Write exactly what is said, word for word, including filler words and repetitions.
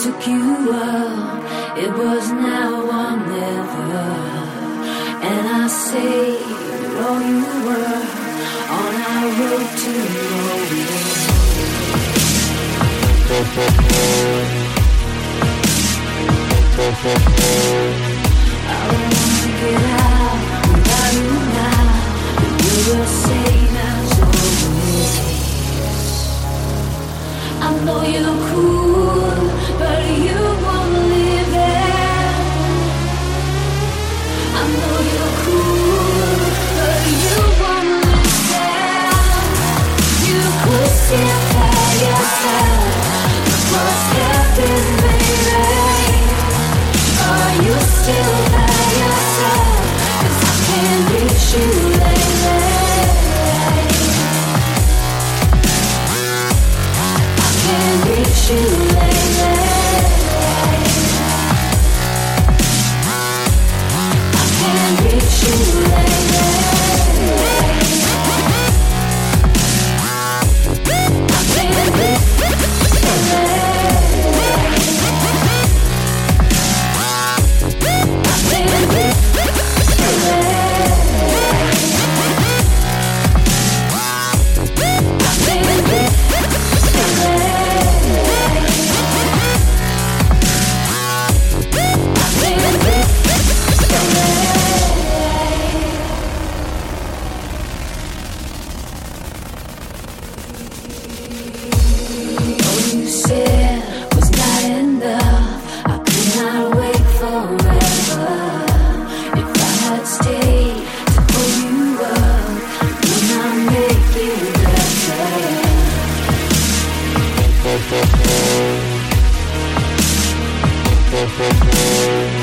took you up, it was now or never. And I saved all you were on our road to nowhere. I don't wanna get out without you now. You will save as always. I know you're cool, but you won't live there. I know you're cool, but you won't live there. You could still tell yourself what's happened, baby. Are you still by yourself? 'Cause I can't reach you lately. I can't reach you lately. I can't reach you lately. I can't reach you lately. We'll be right back.